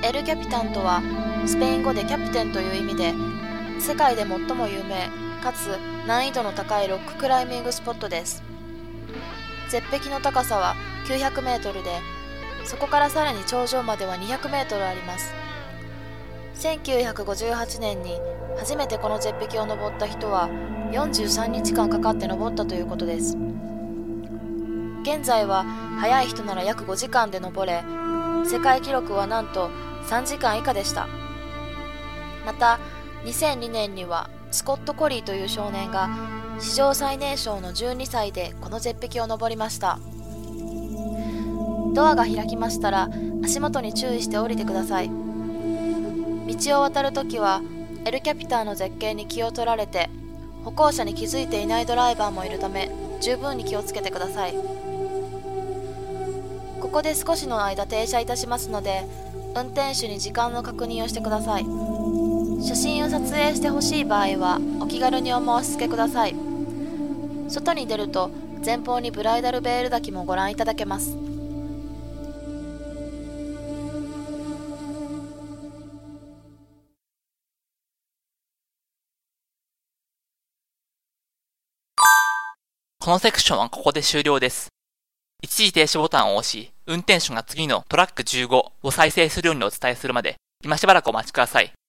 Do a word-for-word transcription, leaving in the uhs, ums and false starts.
エル・キャピタンとはスペイン語でキャプテンという意味で、世界で最も有名かつ難易度の高いロッククライミングスポットです。絶壁の高さはきゅうひゃくメートルで、そこからさらに頂上まではにひゃくメートルあります。せんきゅうひゃくごじゅうはちねんに初めてこの絶壁を登った人はよんじゅうさんにちかんかかって登ったということです。現在は速い人なら約ごじかんで登れ、世界記録はなんとさんじかん以下でした。またにせんにねんにはスコット・コリーという少年が史上最年少のじゅうにさいでこの絶壁を登りました。ドアが開きましたら足元に注意して降りてください。道を渡るときはエル・キャピタンの絶景に気を取られて、歩行者に気づいていないドライバーもいるため十分に気をつけてください。ここで少しの間停車いたしますので、運転手に時間の確認をしてください。写真を撮影してほしい場合はお気軽にお申し付けください。外に出ると前方にブライダルベール滝もご覧いただけます。 このセクションはここで終了です。一時停止ボタンを押し、運転手が次のトラックじゅうごを再生するようにお伝えするまで、今しばらくお待ちください。